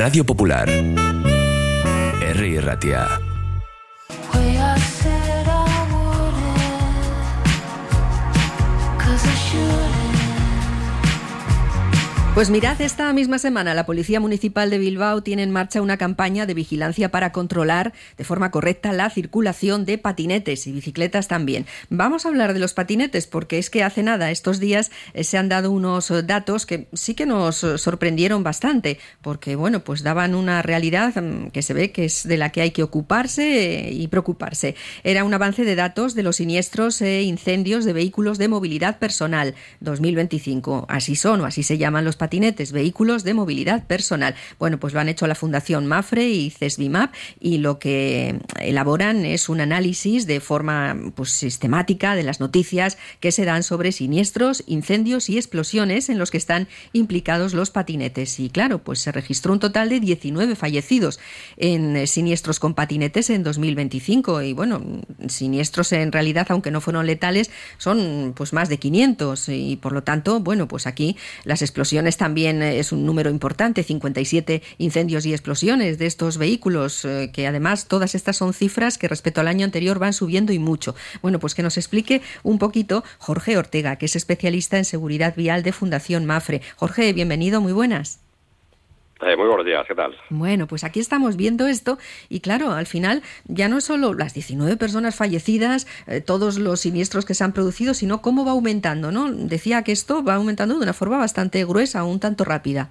Radio Popular. Herri Ratia. Pues mirad, esta misma semana la Policía Municipal de Bilbao tiene en marcha una campaña de vigilancia para controlar de forma correcta la circulación de patinetes y bicicletas también. Vamos a hablar de los patinetes porque es que hace nada, estos días, se han dado unos datos que sí que nos sorprendieron bastante porque, bueno, pues daban una realidad que se ve que es de la que hay que ocuparse y preocuparse. Era un avance de datos de los siniestros e incendios de vehículos de movilidad personal 2025. Así son o así se llaman los patinetes, vehículos de movilidad personal. Bueno, pues lo han hecho la Fundación Mapfre y CESBIMAP y lo que elaboran es un análisis de forma pues sistemática de las noticias que se dan sobre siniestros, incendios y explosiones en los que están implicados los patinetes. Y claro, pues se registró un total de 19 fallecidos en siniestros con patinetes en 2025 y bueno, siniestros en realidad, aunque no fueron letales, son pues más de 500 y por lo tanto, bueno, pues aquí las explosiones también es un número importante, 57 incendios y explosiones de estos vehículos, que además todas estas son cifras que respecto al año anterior van subiendo y mucho. Bueno, pues que nos explique un poquito Jorge Ortega, que es especialista en seguridad vial de Fundación Mapfre. Jorge, bienvenido, muy buenas. Muy buenos días, ¿qué tal? Bueno, pues aquí estamos viendo esto y claro, al final ya no es solo las 19 personas fallecidas, todos los siniestros que se han producido, sino cómo va aumentando, ¿no? Decía que esto va aumentando de una forma bastante gruesa, un tanto rápida.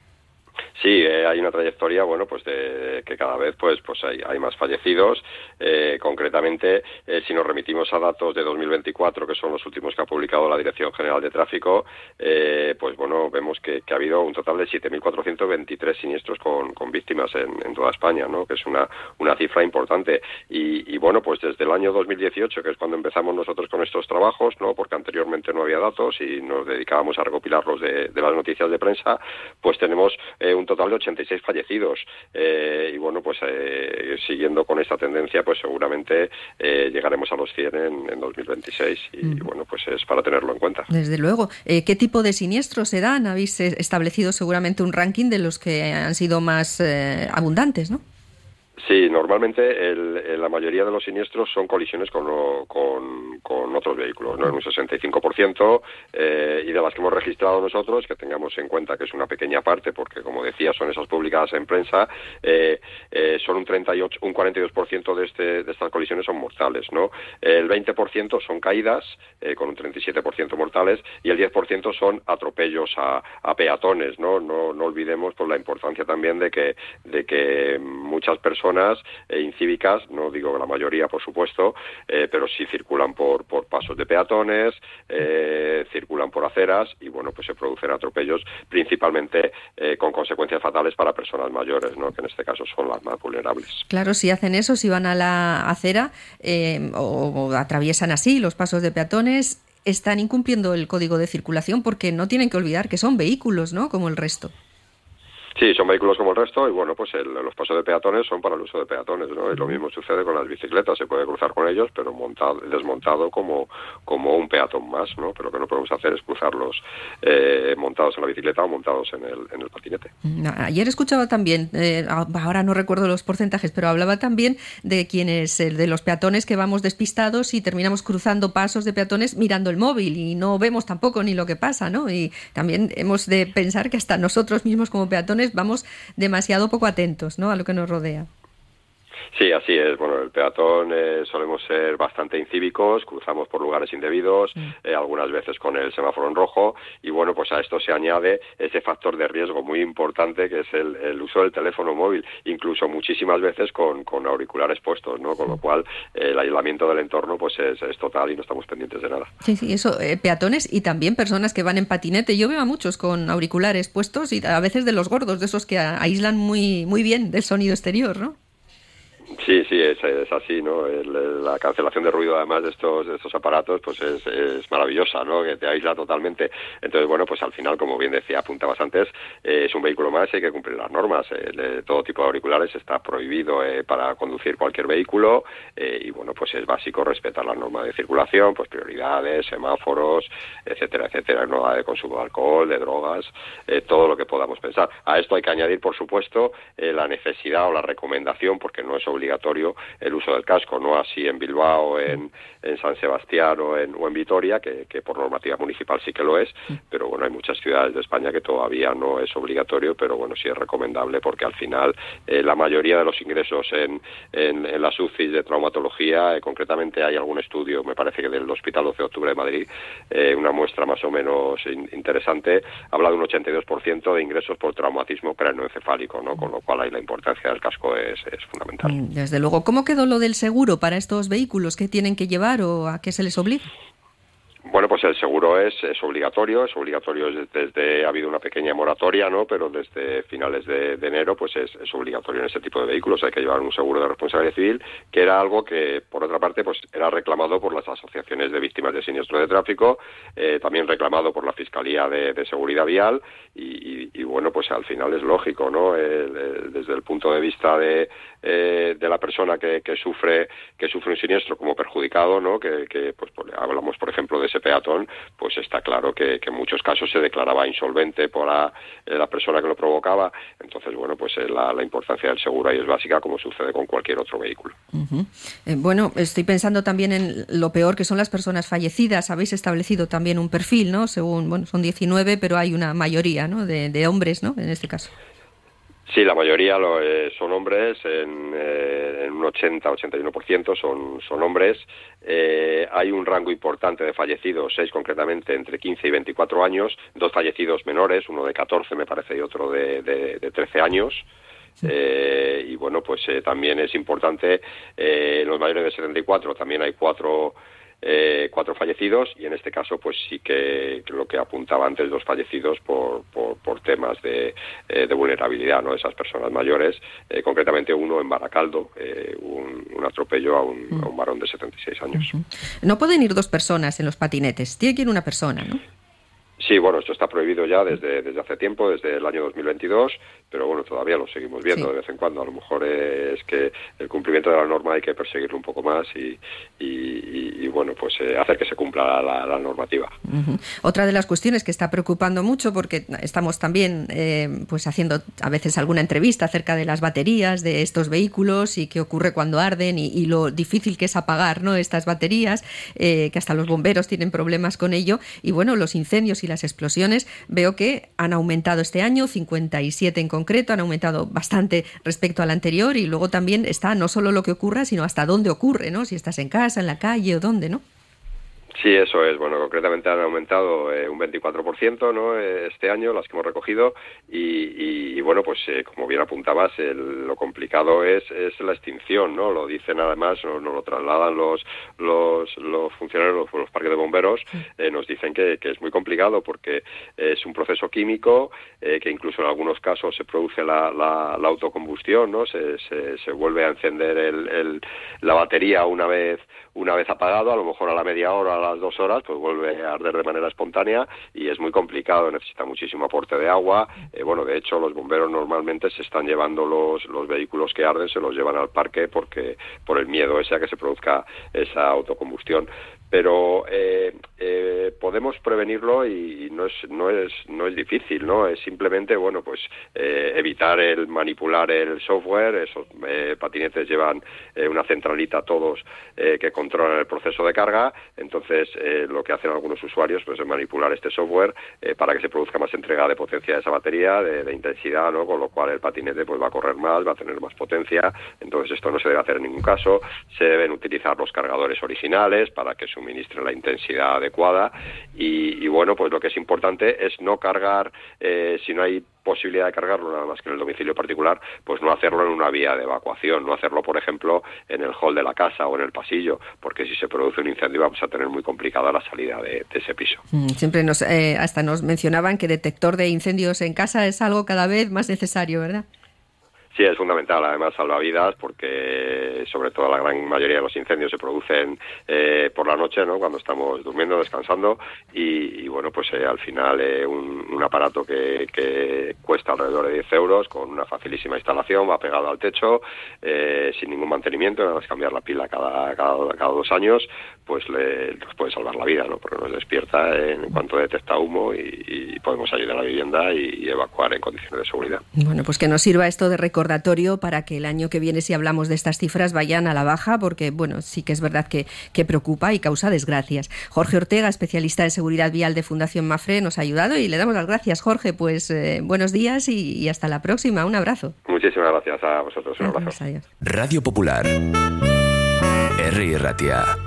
Sí, hay una trayectoria, bueno, pues de que cada vez pues hay más fallecidos. Concretamente, si nos remitimos a datos de 2024, que son los últimos que ha publicado la Dirección General de Tráfico, pues bueno, vemos que ha habido un total de 7.423 siniestros con víctimas en toda España, ¿no? Que es una cifra importante. Y bueno, pues desde el año 2018, que es cuando empezamos nosotros con estos trabajos, ¿no? Porque anteriormente no había datos y nos dedicábamos a recopilarlos de las noticias de prensa, pues tenemos un total de 86 fallecidos y bueno, pues siguiendo con esta tendencia, pues seguramente llegaremos a los 100 en 2026 y bueno, pues es para tenerlo en cuenta. Desde luego. ¿Qué tipo de siniestros se dan? Habéis establecido seguramente un ranking de los que han sido más abundantes, ¿no? Sí, normalmente la mayoría de los siniestros son colisiones con otros vehículos, ¿no? En un 65%, y de las que hemos registrado nosotros, que tengamos en cuenta que es una pequeña parte, porque como decía, son esas publicadas en prensa, son un 42% de estas colisiones son mortales, ¿no? El 20% son caídas, con un 37% mortales, y el 10% son atropellos a peatones, ¿no? No olvidemos pues la importancia también de que muchas personas incívicas, no digo que la mayoría por supuesto, pero sí circulan por pasos de peatones, circulan por aceras y bueno, pues se producen atropellos principalmente con consecuencias fatales para personas mayores, ¿no? Que en este caso son las más vulnerables. Claro, si hacen eso, si van a la acera o atraviesan así los pasos de peatones, están incumpliendo el código de circulación porque no tienen que olvidar que son vehículos, ¿no? Como el resto. Sí, son vehículos como el resto y bueno, pues los pasos de peatones son para el uso de peatones, ¿no? Y lo mismo sucede con las bicicletas, se puede cruzar con ellos, pero desmontado como un peatón más, ¿no? Pero lo que no podemos hacer es cruzarlos montados en la bicicleta o montados en el patinete. Ayer escuchaba también, ahora no recuerdo los porcentajes, pero hablaba también de los peatones que vamos despistados y terminamos cruzando pasos de peatones mirando el móvil y no vemos tampoco ni lo que pasa, ¿no? Y también hemos de pensar que hasta nosotros mismos como peatones vamos demasiado poco atentos, ¿no? A lo que nos rodea. Sí, así es. Bueno, el peatón solemos ser bastante incívicos, cruzamos por lugares indebidos, algunas veces con el semáforo en rojo, y bueno, pues a esto se añade ese factor de riesgo muy importante que es el uso del teléfono móvil, incluso muchísimas veces con auriculares puestos, ¿no? Con lo cual el aislamiento del entorno pues es total y no estamos pendientes de nada. Sí, eso, peatones y también personas que van en patinete. Yo veo a muchos con auriculares puestos y a veces de los gordos, de esos que aíslan muy, muy bien del sonido exterior, ¿no? Sí, es así, ¿no? La cancelación de ruido, además de estos aparatos, pues es maravillosa, ¿no? Que te aísla totalmente. Entonces, bueno, pues al final, como bien apuntabas antes, es un vehículo más y hay que cumplir las normas. Todo tipo de auriculares está prohibido para conducir cualquier vehículo y, bueno, pues es básico respetar las normas de circulación, pues prioridades, semáforos, etcétera, etcétera, no de consumo de alcohol, de drogas, todo lo que podamos pensar. A esto hay que añadir, por supuesto, la necesidad o la recomendación, porque no es obligatorio el uso del casco, no así en Bilbao, en San Sebastián o en Vitoria, que por normativa municipal sí que lo es, pero bueno, hay muchas ciudades de España que todavía no es obligatorio, pero bueno, sí es recomendable, porque al final la mayoría de los ingresos en las UCIs de traumatología, concretamente hay algún estudio, me parece que del Hospital 12 de Octubre de Madrid, una muestra más o menos interesante, habla de un 82% de ingresos por traumatismo craneoencefálico, ¿no? Con lo cual ahí la importancia del casco es fundamental. Desde luego. ¿Cómo quedó lo del seguro para estos vehículos? ¿Qué tienen que llevar o a qué se les obliga? Bueno, pues el seguro es obligatorio, ha habido una pequeña moratoria, ¿no? Pero desde finales de enero, pues es obligatorio en este tipo de vehículos, hay que llevar un seguro de responsabilidad civil, que era algo que, por otra parte, pues era reclamado por las asociaciones de víctimas de siniestro de tráfico, también reclamado por la Fiscalía de Seguridad Vial, y bueno, pues al final es lógico, ¿no? Desde el punto de vista de la persona que sufre un siniestro como perjudicado, ¿no? Que pues hablamos, por ejemplo, de ese peatón, pues está claro que en muchos casos se declaraba insolvente por la persona que lo provocaba. Entonces, bueno, pues la importancia del seguro ahí es básica, como sucede con cualquier otro vehículo. Bueno, estoy pensando también en lo peor, que son las personas fallecidas. Habéis establecido también un perfil, ¿no? Según, bueno, son 19, pero hay una mayoría, ¿no? de hombres, ¿no? En este caso. Sí, la mayoría son hombres, en un 80-81% son hombres. Hay un rango importante de fallecidos, 6 concretamente, entre 15 y 24 años, 2 fallecidos menores, uno de 14 me parece y otro de 13 años. Sí. Y bueno, pues también es importante, en los mayores de 74 también hay 4 fallecidos, y en este caso pues sí que lo que apuntaba antes, 2 fallecidos por temas de vulnerabilidad, ¿no? De esas personas mayores, concretamente uno en Baracaldo, un atropello a un varón de 76 años. No pueden ir 2 personas en los patinetes, tiene que ir una persona, ¿no? Sí, bueno, esto está prohibido ya desde hace tiempo, desde el año 2022, pero bueno, todavía lo seguimos viendo de vez en cuando. A lo mejor es que el cumplimiento de la norma hay que perseguirlo un poco más y bueno, pues hacer que se cumpla la normativa. Otra de las cuestiones que está preocupando mucho, porque estamos también pues haciendo a veces alguna entrevista acerca de las baterías de estos vehículos y qué ocurre cuando arden y lo difícil que es apagar, ¿no? Estas baterías, que hasta los bomberos tienen problemas con ello, y bueno, los incendios y las explosiones veo que han aumentado este año, 57 en concreto, han aumentado bastante respecto al anterior, y luego también está no solo lo que ocurra, sino hasta dónde ocurre, ¿no? Si estás en casa, en la calle o dónde, ¿no? Sí, eso es. Bueno, concretamente han aumentado un 24%, ¿no? Este año, las que hemos recogido, y bueno, pues como bien apuntabas, lo complicado es la extinción, ¿no? Lo dicen además, nos lo trasladan los funcionarios de los parques de bomberos, nos dicen que es muy complicado porque es un proceso químico, que incluso en algunos casos se produce la autocombustión, ¿no? Se vuelve a encender la batería una vez apagado, a lo mejor a la media hora, a las 2 horas, pues vuelve a arder de manera espontánea, y es muy complicado, necesita muchísimo aporte de agua. Bueno, de hecho, los bomberos normalmente se están llevando los vehículos que arden, se los llevan al parque porque por el miedo ese a que se produzca esa autocombustión. Pero podemos prevenirlo y no es difícil, ¿no? Es simplemente, bueno, pues evitar el manipular el software. Esos patinetes llevan una centralita todos que controlan el proceso de carga. Entonces lo que hacen algunos usuarios pues es manipular este software para que se produzca más entrega de potencia de esa batería, de intensidad, ¿no? Con lo cual el patinete pues va a correr más, va a tener más potencia. Entonces esto no se debe hacer en ningún caso. Se deben utilizar los cargadores originales para que suministren la intensidad adecuada, y bueno, pues lo que es importante es no cargar, si no hay posibilidad de cargarlo nada más que en el domicilio particular, pues no hacerlo en una vía de evacuación, no hacerlo, por ejemplo, en el hall de la casa o en el pasillo, porque si se produce un incendio vamos a tener muy complicada la salida de ese piso. Siempre hasta nos mencionaban que detector de incendios en casa es algo cada vez más necesario, ¿verdad? Sí, es fundamental, además salva vidas, porque sobre todo la gran mayoría de los incendios se producen por la noche, ¿no? Cuando estamos durmiendo, descansando, y bueno, pues al final un aparato que cuesta alrededor de 10 euros, con una facilísima instalación, va pegado al techo, sin ningún mantenimiento, nada más cambiar la pila cada 2 años, pues nos puede salvar la vida, ¿no? Porque nos despierta en cuanto detecta humo y podemos ayudar a la vivienda y evacuar en condiciones de seguridad. Bueno, pues que nos sirva esto de recordatorio para que el año que viene, si hablamos de estas cifras, vayan a la baja, porque bueno, sí que es verdad que preocupa y causa desgracias. Jorge Ortega, especialista en seguridad vial de Fundación Mapfre, nos ha ayudado y le damos las gracias, Jorge. Pues buenos días y hasta la próxima. Un abrazo. Muchísimas gracias a vosotros. Un abrazo. Adiós. Radio Popular, Herri Ratia.